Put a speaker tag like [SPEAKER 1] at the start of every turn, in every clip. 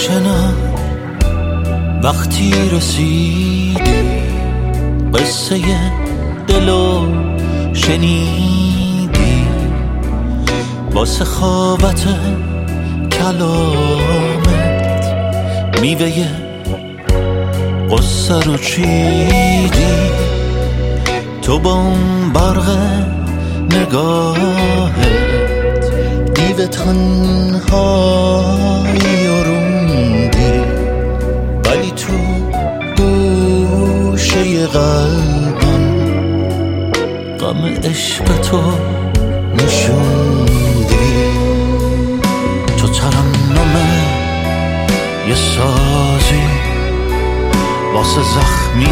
[SPEAKER 1] آشنا وقتی رسیدی قصه دلو شنیدی با سخاوت کلامت میوه قصه رو چیدی تو با اون برق نگاهت دیو تنهایی و روندی ولی تو گوشه قلبم غم عشق تو نشوندی تو ترنم یه سازی واسه زخمی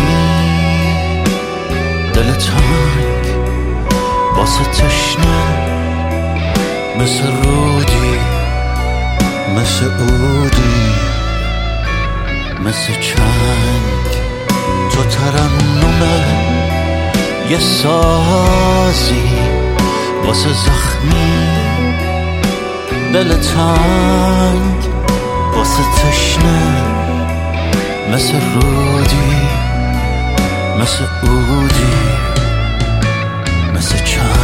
[SPEAKER 1] دل تنگ واسه تشنه مثل رودی مثل عودی مثل چنگ تو ترنم یه سازی واسه زخمی دل تنگ واسه تشنه مثل رودی مثل عودی مثل چنگ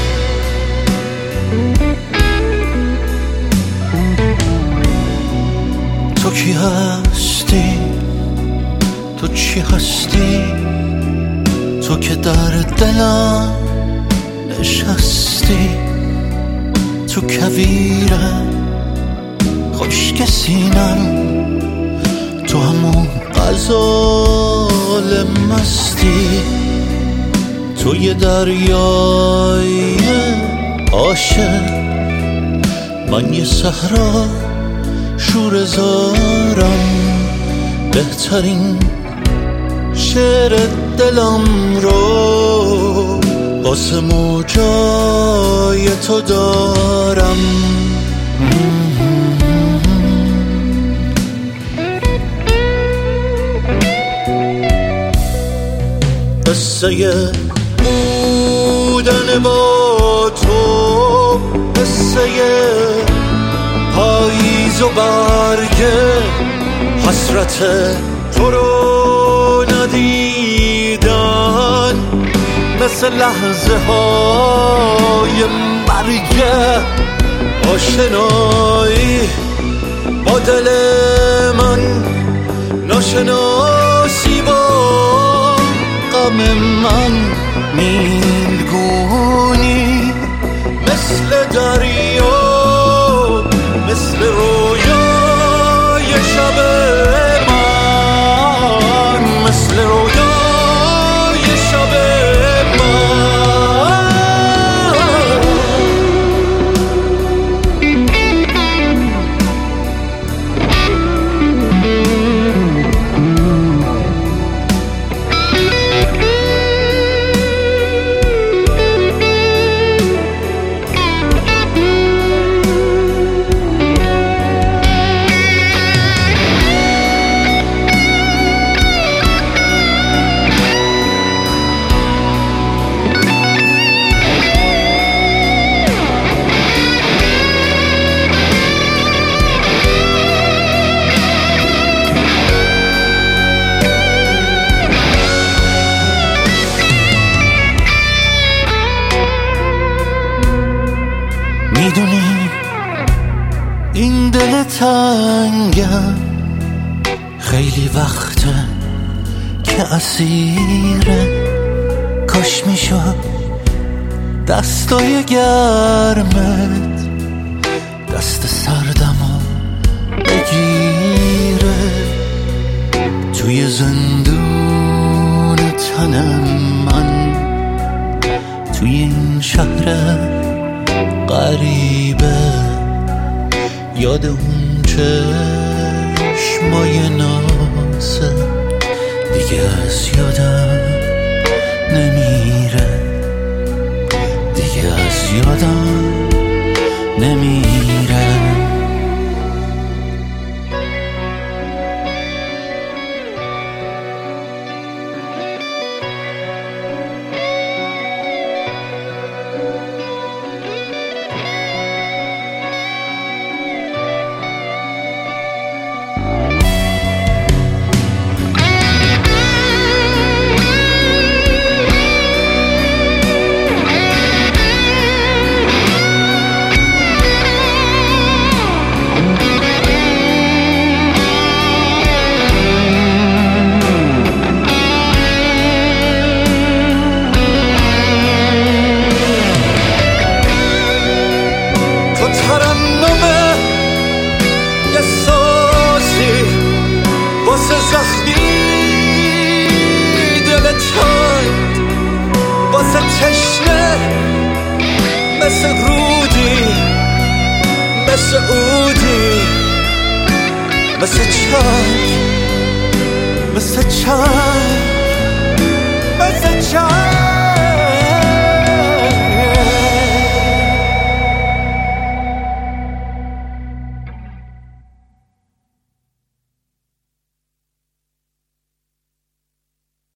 [SPEAKER 1] تو کی هستی تو چی هستی تو که در دلم نشستی تو کویره خشک سینم تو همون غزال مستی تو یه دریای عاشق من یه صحرا شور زارم بهترین شعر دلم رو واسه موجای تو دارم قصه بودن با تو قصه پاییز و برگ حسرت تو رو ندیدن مثل لحظه های مرگ آشنایی با دل من ناشناسی با غم من نیلگونی مثل دریا مثل رویای شب من مثل رویای شب میدونی این دل تنگم خیلی وقته که اسیره کاش میشد دستای گرمت دست سردمو بگیره توی زندون تنم من توی این شهر غریبه یاد اون چشمای نازه دیگه از یادم نمیره دیگه از یادم نمیره مثل رودی، مثل عودی، مثل چاک، مثل چاک، مثل چاک.